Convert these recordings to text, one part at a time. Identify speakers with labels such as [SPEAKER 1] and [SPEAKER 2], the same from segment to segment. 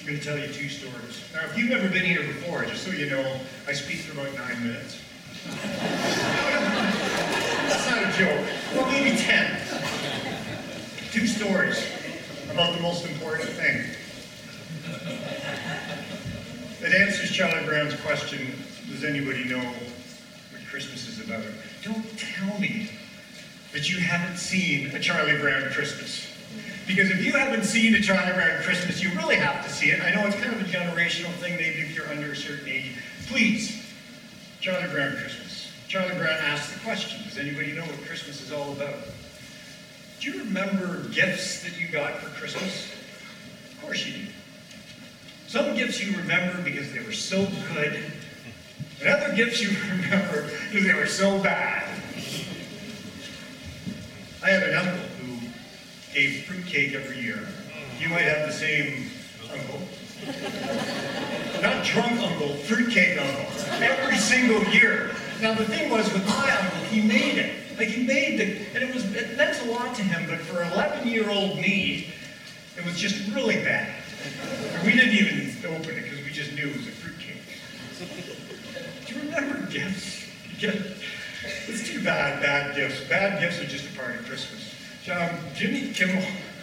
[SPEAKER 1] I'm going to tell you two stories. Now, if you've never been here before, just so you know, I speak for about 9 minutes. That's not a joke. Well, maybe 10. Two stories about the most important thing. It answers Charlie Brown's question, does anybody know what Christmas is about? Don't tell me that you haven't seen a Charlie Brown Christmas. Because if you haven't seen a Charlie Brown Christmas, you really have to see it. I know it's kind of a generational thing, maybe if you're under a certain age. Please, Charlie Brown Christmas. Charlie Brown asked the question, does anybody know what Christmas is all about? Do you remember gifts that you got for Christmas? Of course you do. Some gifts you remember because they were so good, and other gifts you remember because they were so bad. I had an uncle who gave fruitcake every year. You might have the same uncle. Not drunk uncle, fruitcake uncle. Every single year. Now the thing was with my uncle, he made it. Like he made and it meant a lot to him, but for 11-year-old me, it was just really bad. We didn't even open it because we just knew it was a fruitcake. Do you remember gifts? It's too bad, bad gifts. Bad gifts are just a part of Christmas. Jimmy Kimmel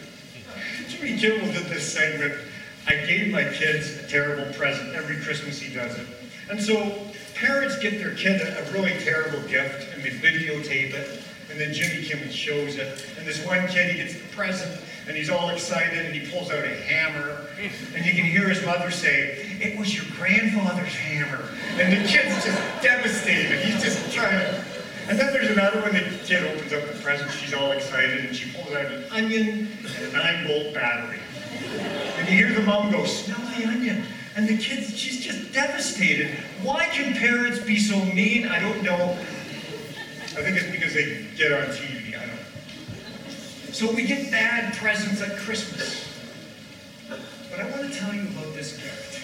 [SPEAKER 1] did this segment, I gave my kids a terrible present. Every Christmas he does it. And so parents get their kid a really terrible gift and they videotape it. And then Jimmy Kimmel shows it. And this one kid, he gets the present and he's all excited and he pulls out a hammer. And you can hear his mother say, it was your grandfather's hammer. And the kid's just devastated. He's just trying to... And then there's another one, the kid opens up the present, she's all excited, and she pulls out an onion and a 9-volt battery. And you hear the mom go, smell the onion. And the kid, she's just devastated. Why can parents be so mean? I don't know. I think it's because they get on TV, I don't know. So we get bad presents at Christmas. But I want to tell you about this gift.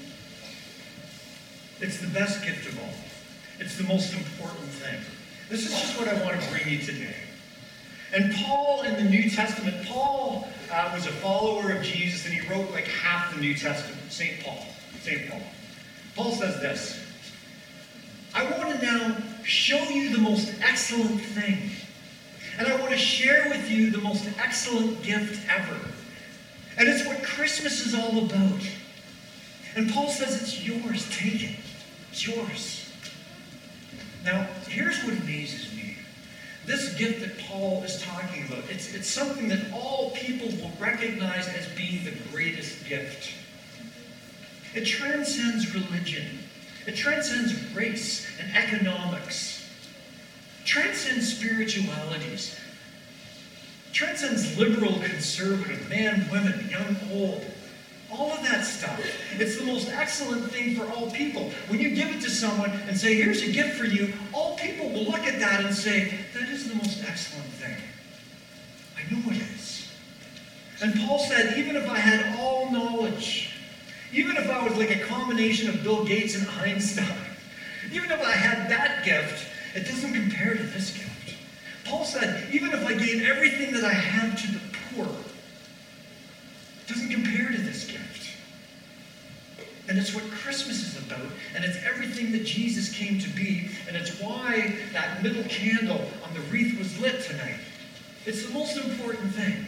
[SPEAKER 1] It's the best gift of all. It's the most important thing. This is just what I want to bring you today. And Paul in the New Testament, Paul was a follower of Jesus and he wrote like half the New Testament, St. Paul. Paul says this, I want to now show you the most excellent thing. And I want to share with you the most excellent gift ever. And it's what Christmas is all about. And Paul says it's yours, take it. It's yours. Now, here's what amazes me. This gift that Paul is talking about, it's something that all people will recognize as being the greatest gift. It transcends religion. It transcends race and economics. It transcends spiritualities. It transcends liberal, conservative, man, women, young, old. All of that stuff. It's the most excellent thing for all people. When you give it to someone and say, here's a gift for you, all people will look at that and say, that is the most excellent thing. I know it is. And Paul said, even if I had all knowledge, even if I was like a combination of Bill Gates and Einstein, even if I had that gift, it doesn't compare to this gift. Paul said, even if I gave everything that I have to the poor, it doesn't compare to this gift. And it's what Christmas is about, and it's everything that Jesus came to be, and it's why that middle candle on the wreath was lit tonight. It's the most important thing.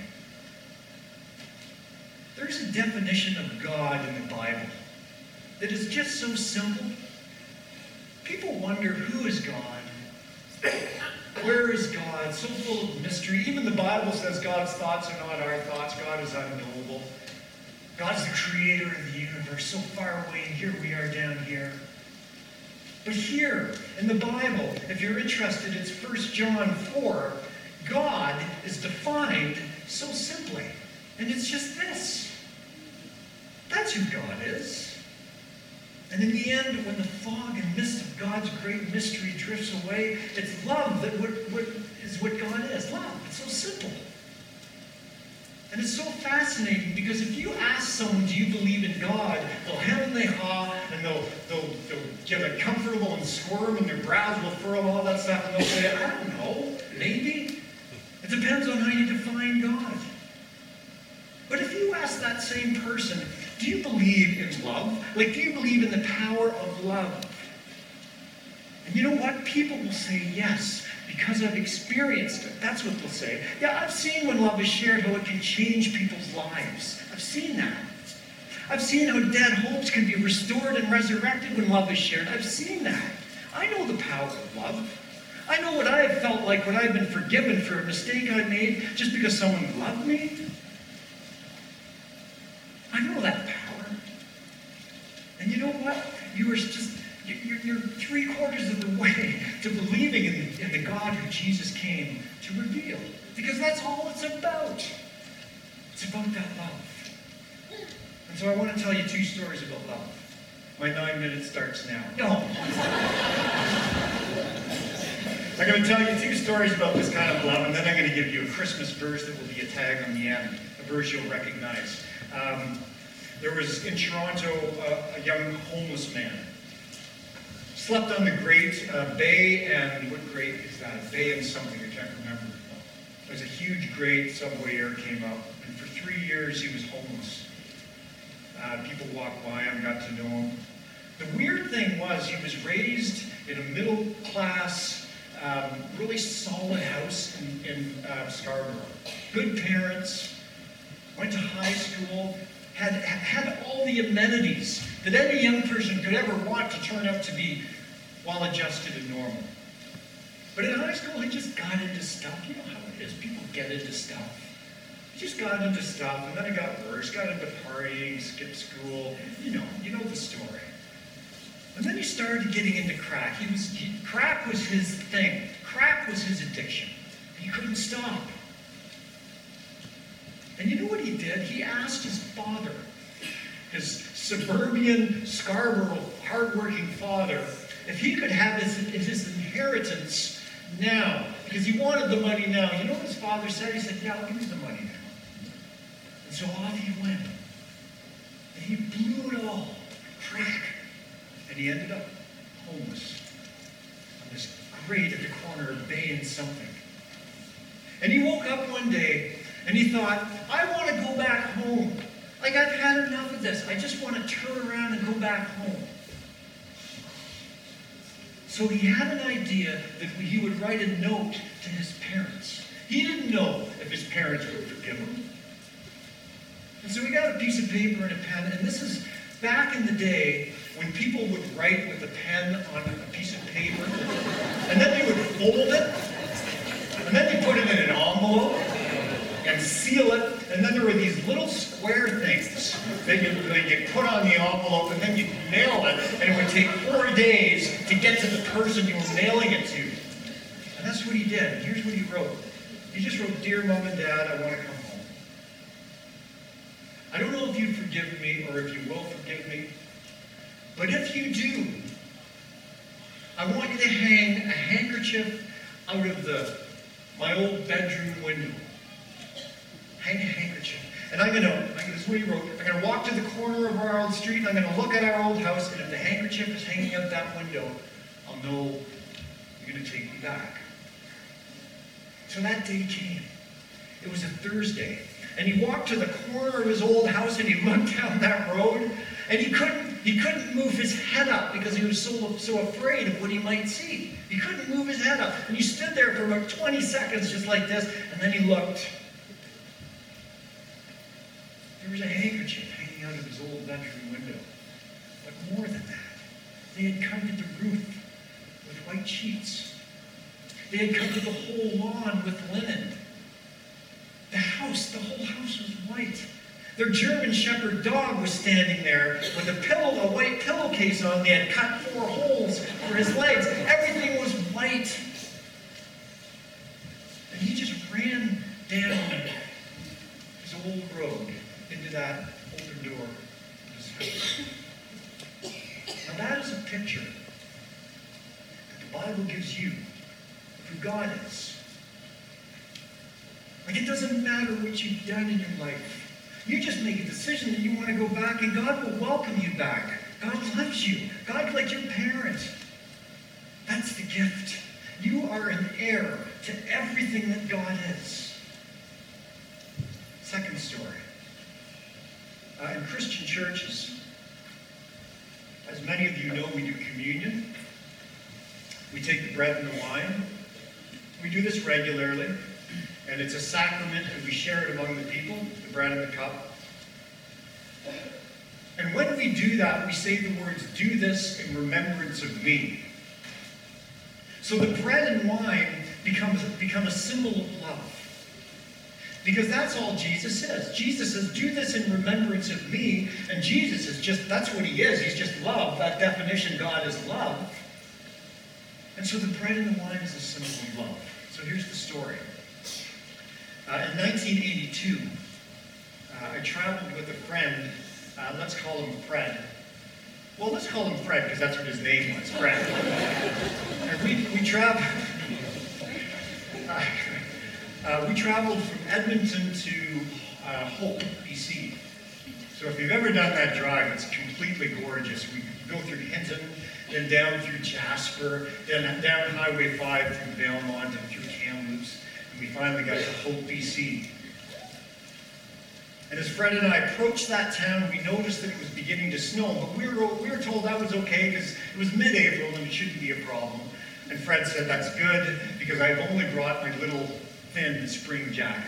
[SPEAKER 1] There's a definition of God in the Bible that is just so simple. People wonder, who is God? Where is God? So full of mystery. Even the Bible says God's thoughts are not our thoughts. God is unknowable. God's the creator of the universe, so far away, and here we are down here. But here, in the Bible, if you're interested, it's 1 John 4. God is defined so simply. And it's just this. That's who God is. And in the end, when the fog and mist of God's great mystery drifts away, it's love that is what God is. Love. It's so simple. And it's so fascinating because if you ask someone, do you believe in God? They'll hem and they haw, and they'll get uncomfortable and squirm, and their brows will furrow and all that stuff, and they'll say, I don't know, maybe. It depends on how you define God. But if you ask that same person, do you believe believe in love? Like, do you believe in the power of love? And you know what? People will say yes, because I've experienced it. That's what they'll say. Yeah, I've seen when love is shared how it can change people's lives. I've seen that. I've seen how dead hopes can be restored and resurrected when love is shared. I've seen that. I know the power of love. I know what I have felt like when I've been forgiven for a mistake I made just because someone loved me. I know that power. And you know what? You're 3/4 of the way to believing in the God who Jesus came to reveal. Because that's all it's about. It's about that love. And so I want to tell you 2 stories about love. My 9 minutes starts now. No. I'm going to tell you 2 stories about this kind of love, and then I'm going to give you a Christmas verse that will be a tag on the end, a verse you'll recognize. There was in Toronto a young homeless man. Slept on the Great Bay, and what grate is that? A bay and something, I can't remember. There's a huge grate, subway air came up, and for 3 years he was homeless. People walked by him, got to know him. The weird thing was he was raised in a middle-class, really solid house in Scarborough. Good parents, went to high school, had all the amenities that any young person could ever want to turn out to be well-adjusted and normal. But in high school, he just got into stuff. You know how it is. People get into stuff. He just got into stuff, and then it got worse. Got into partying, skipped school. You know the story. And then he started getting into crack. Crack was his thing. Crack was his addiction. He couldn't stop. And you know what he did? He asked his father, his suburban Scarborough hardworking father, if he could have his inheritance now, because he wanted the money now. You know what his father said? He said, yeah, I'll give you the money now. And so off he went. And he blew it all. Crack. And he ended up homeless on this grate at the corner of Bay and something. And he woke up one day and he thought, I want to go back home. Like, I've had enough of this. I just want to turn around and go back home. So he had an idea that he would write a note to his parents. He didn't know if his parents would forgive him. And so he got a piece of paper and a pen, and this is back in the day when people would write with a pen on a piece of paper, and then they would fold it, and then they put it in an envelope, and seal it, and then there were these little square things that you put on the envelope, and then you mail it, and it would take 4 days to get to the person you were mailing it to. And that's what he did. And here's what he wrote. He just wrote, Dear Mom and Dad, I want to come home. I don't know if you've forgiven me or if you will forgive me, but if you do, I want you to hang a handkerchief out of my old bedroom window. Hang a handkerchief. And this is what he wrote, I'm going to walk to the corner of our old street, and I'm going to look at our old house, and if the handkerchief is hanging out that window, I'll know you're going to take me back. So that day came. It was a Thursday. And he walked to the corner of his old house, and he looked down that road, and he couldn't move his head up because he was so afraid of what he might see. He couldn't move his head up. And he stood there for about 20 seconds just like this, and then he looked. There was a handkerchief hanging out of his old bedroom window. But more than that, they had covered the roof with white sheets. They had covered the whole lawn with linen. The whole house was white. Their German Shepherd dog was standing there with a white pillowcase on. They had cut 4 holes for his legs. Everything was white. And he just ran down his old road into that open door of his house. Now that is a picture that the Bible gives you of who God is. Like, it doesn't matter what you've done in your life. You just make a decision that you want to go back, and God will welcome you back. God loves you. God's like your parent. That's the gift. You are an heir to everything that God is. Second story. In Christian churches, as many of you know, we do communion. We take the bread and the wine. We do this regularly, and it's a sacrament, and we share it among the people, the bread and the cup. And when we do that, we say the words, "Do this in remembrance of me." So the bread and wine become a symbol of love. Because that's all Jesus says. Jesus says, "Do this in remembrance of me." And Jesus is just, that's what he is. He's just love. That definition, God is love. And so the bread and the wine is a symbol of love. So here's the story. In 1982, I traveled with a friend. Let's call him Fred. Well, let's call him Fred because that's what his name was, Fred. And we traveled. We traveled from Edmonton to Hope, BC. So if you've ever done that drive, it's completely gorgeous. We go through Hinton, then down through Jasper, then down Highway 5 through Belmont and through Kamloops, and we finally got to Hope, BC. And as Fred and I approached that town, we noticed that it was beginning to snow, but we were told that was okay because it was mid-April and it shouldn't be a problem. And Fred said, "That's good because I've only brought my little thin spring jacket."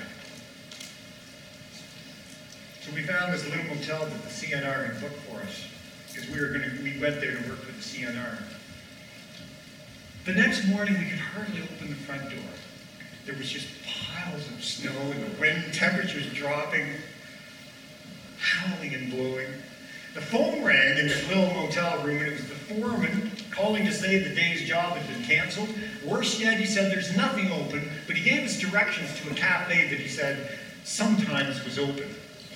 [SPEAKER 1] So we found this little motel that the CNR had booked for us because we went there to work with the CNR. The next morning, we could hardly open the front door. There was just piles of snow and the wind, temperatures dropping, howling and blowing. The phone rang in this little motel room, and it was the foreman calling to say the day's job had been canceled. Worse yet, he said there's nothing open, but he gave us directions to a cafe that he said sometimes was open.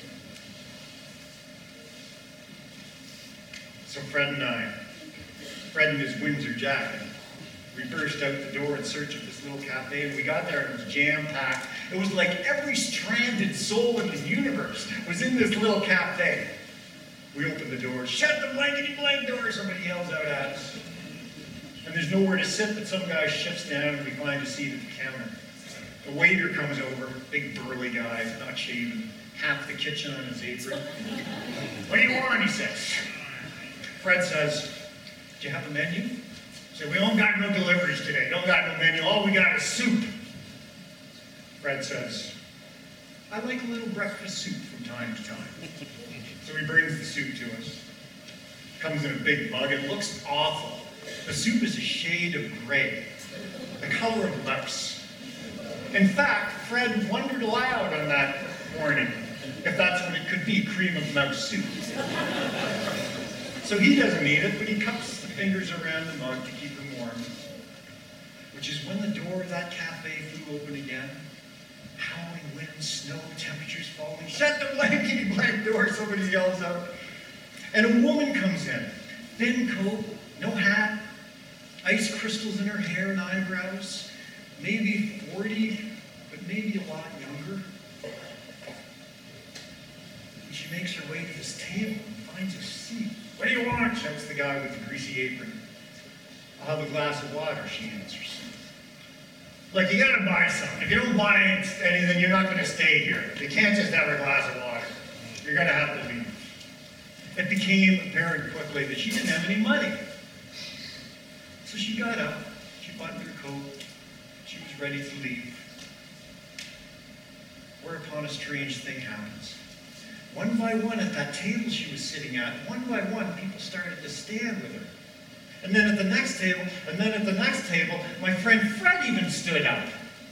[SPEAKER 1] So Fred in his Windsor jacket, we burst out the door in search of this little cafe, and we got there and it was jam-packed. It was like every stranded soul in the universe was in this little cafe. We opened the door. "Shut the blankety-blank door," somebody yells out at us. And there's nowhere to sit, but some guy shifts down and we find a seat at the counter. The waiter comes over, big burly guy, not shaven, half the kitchen on his apron. "What do you want?" he says. Fred says, "Do you have a menu?" I said, "We don't got no deliveries today. Don't got no menu. All we got is soup." Fred says, "I like a little breakfast soup from time to time." So he brings the soup to us. Comes in a big mug. It looks awful. The soup is a shade of gray, the color of mouse. In fact, Fred wondered aloud on that morning if that's what it could be, cream of mouse soup. So he doesn't eat it, but he cups the fingers around the mug to keep him warm. Which is when the door of that cafe flew open again. Howling wind, snow, temperatures falling. "Shut the blankety-blank door," somebody yells out. And a woman comes in. Thin coat, no hat, ice crystals in her hair and eyebrows. Maybe 40, but maybe a lot younger. And she makes her way to this table and finds a seat. "What do you want?" shouts the guy with the greasy apron. "I'll have a glass of water," she answers. Like, you gotta buy something. If you don't buy anything, you're not gonna stay here. You can't just have a glass of water. You're gonna have to leave. It became apparent quickly that she didn't have any money. So she got up, she buttoned her coat, she was ready to leave. Whereupon a strange thing happens. One by one at that table she was sitting at, one by one, people started to stand with her. And then at the next table, and then at the next table, my friend Fred even stood up.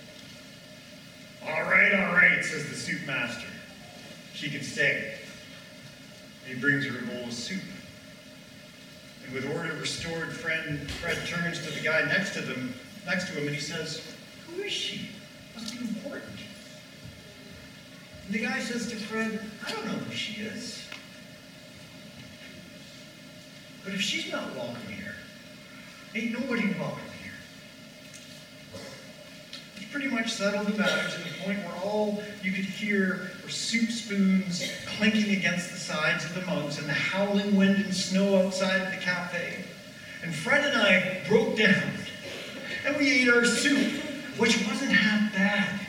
[SPEAKER 1] All right, says the soup master. She can stay. He brings her a bowl of soup. And with order restored, Fred turns to the guy next to him, and he says, "Who is she? Must be important." And the guy says to Fred, "I don't know who she is. But if she's not welcome here, ain't nobody welcome here." He pretty much settled the matter to the point where all you could hear were soup spoons clinking against the sides of the mugs and the howling wind and snow outside of the cafe. And Fred and I broke down, and we ate our soup, which wasn't half bad.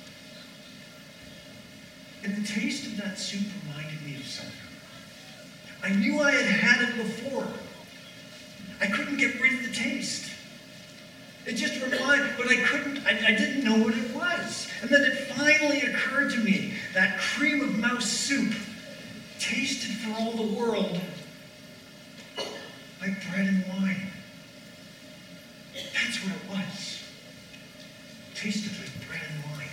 [SPEAKER 1] And the taste of that soup reminded me of something. I knew I had had it before. I couldn't get rid of the taste. It just reminded, but I didn't know what it was. And then it finally occurred to me, that cream of mouse soup tasted for all the world like bread and wine. That's what it was. Tasted like bread and wine.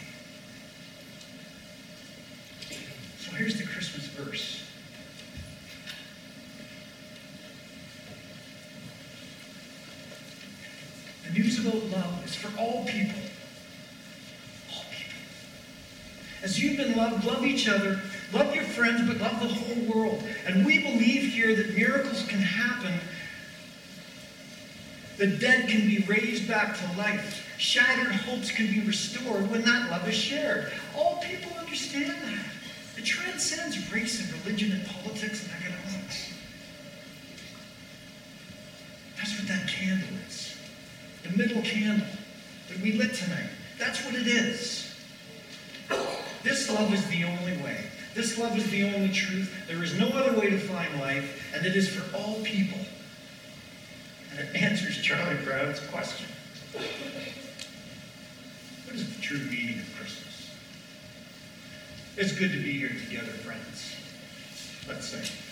[SPEAKER 1] So here's the Christmas verse. The news about love is for all people. All people. As you've been loved, love each other, love your friends, but love the whole world. And we believe here that miracles can happen. The dead can be raised back to life. Shattered hopes can be restored when that love is shared. All people understand that. It transcends race and religion and politics and economics. That's what that candle is. The middle candle that we lit tonight. That's what it is. This love is the only way. This love is the only truth. There is no other way to find life, and it is for all people. And it answers Charlie Brown's question. What is the true meaning of Christmas? It's good to be here together, friends. Let's sing.